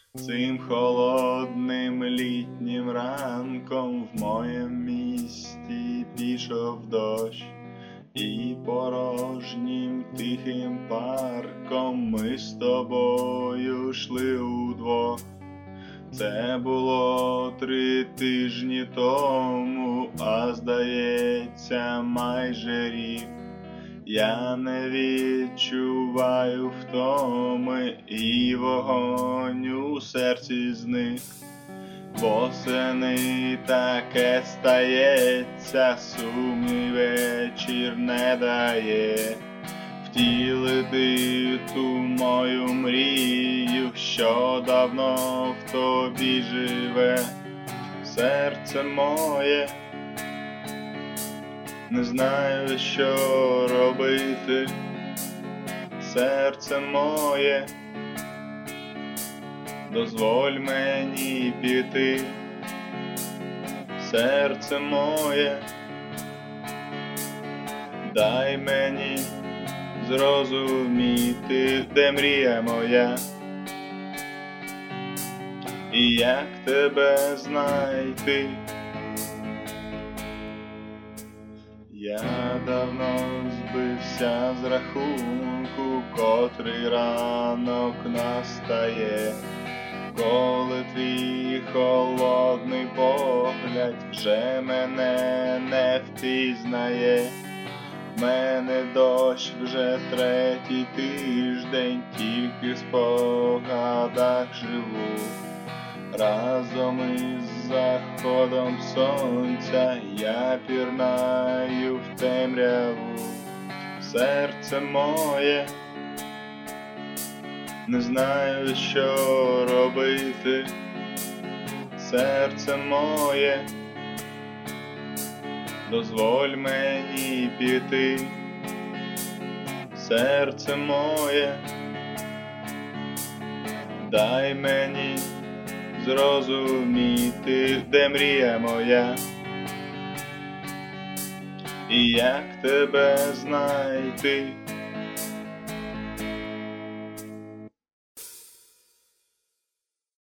Цим холодним літнім ранком в моєм місті пішов дощ, і порожнім тихим парком ми з тобою йшли удвох. Це було 3 тижні тому, а здається, майже рік. Я не відчуваю втоми, і вогонь у серці зник. Восени таке стається, сумний вечір не дає втілити ту мою мрію, що давно в тобі живе. Серце моє, не знаю, що робити. Серце моє, дозволь мені піти. Серце моє, дай мені зрозуміти, де мрія моя, і як тебе знайти. Я давно збився з рахунку, котрий ранок настає, коли твій холодний погляд вже мене не впізнає. В мене дощ вже 3-й тиждень, тільки в спогадах живу. Разом із заходом сонця я пірнаю в темряву. Серце моє, не знаю, що робити. Серце моє, дозволь мені піти. Серце моє, дай мені зрозуміти, де мрія моя, і як тебе знайти.